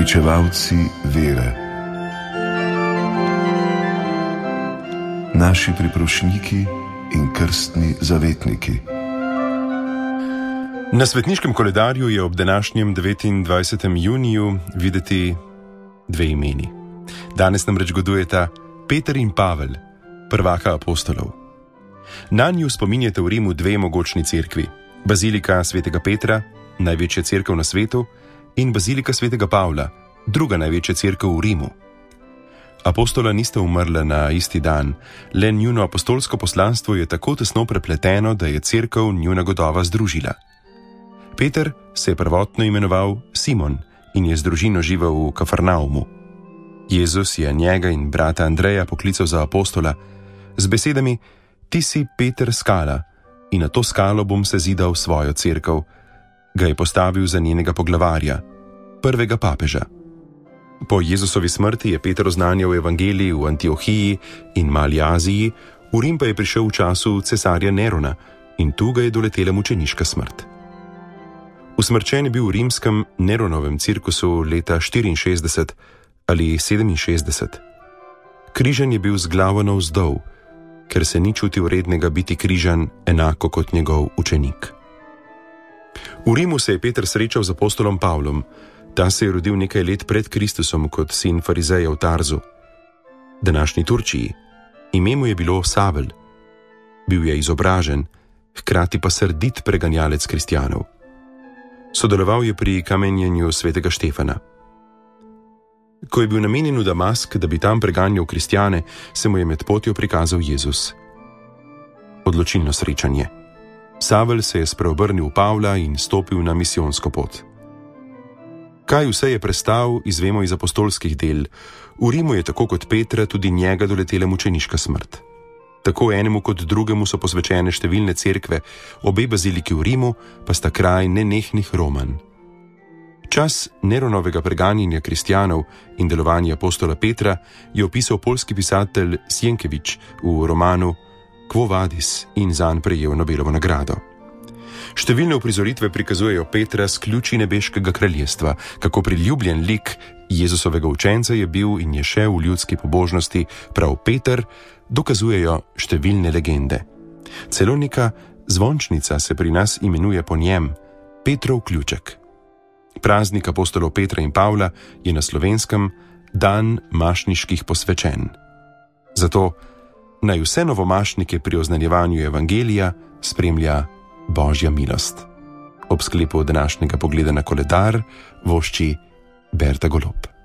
Pričevalci vere, naši priprošniki in krstni zavetniki. Na svetniškem koledarju je ob današnjem 29. juniju videti dve imeni. Danes namreč godujeta Peter in Pavel, prvaka apostolov. Nanju spominjate v Rimu dve mogočni cerkvi: Bazilika svetega Petra, največja cerkev na svetu, in Bazilika svetega Pavla, druga največja cerkev v Rimu. Apostola nista umrla na isti dan, le njuno apostolsko poslanstvo je tako tesno prepleteno, da je cerkev njuna godova združila. Peter se je prvotno imenoval Simon in je z družino živel v Kafarnaumu. Jezus je njega in brata Andreja poklical za apostola z besedami: "Ti si Peter skala in na to skalo bom sezidal svojo cerkev." Ga je postavil za njenega poglavarja, prvega papeža. Po Jezusovi smrti je Peter oznanjal evangelij v Antiohiji in Mali Aziji, v Rim pa je prišel v času cesarja Nerona in tu ga je doletela mučeniška smrt. Usmrčen je bil v rimskem Neronovem cirkusu leta 64 ali 67. Križan je bil z glavo navzdol, ker se ni čutil vrednega biti križan enako kot njegov učenik. V Rimu se je Peter srečal z apostolom Pavlom. Ta se je rodil nekaj let pred Kristusom kot sin farizeja v Tarzu, današnji Turčiji. Ime mu je bilo Savel. Bil je izobražen, hkrati pa srdit preganjalec kristjanov. Sodeloval je pri kamenjanju svetega Štefana. Ko je bil namenjen v Damask, da bi tam preganjal kristjane, se mu je med potjo prikazal Jezus. Odločilno srečanje. Savel se je spreobrnil v Pavla in stopil na misijonsko pot. Kaj vse je prestal, izvemo iz apostolskih del. V Rimu je tako kot Petra tudi njega doletela mučeniška smrt. Tako enemu kot drugemu so posvečene številne cerkve, obe baziliki v Rimu pa sta kraj nenehnih romanj. Čas Neronovega preganjanja kristjanov in delovanja apostola Petra je opisal poljski pisatelj Sienkiewicz v romanu Quo vadis in zanj prejel Nobelovo nagrado. Številne uprizoritve prikazujejo Petra s ključi nebeškega kraljestva, kako priljubljen lik Jezusovega učenca je bil in je še v ljudski pobožnosti prav Peter, dokazujejo številne legende. Celo neka zvončnica se pri nas imenuje po njem, Petrov ključek. Praznik apostolov Petra in Pavla je na Slovenskem dan mašniških posvečen. Zato naj vse novomašnike pri oznanjevanju evangelija spremlja Božja milost. Ob sklepu današnjega pogleda na koledar vošči Berta Golob.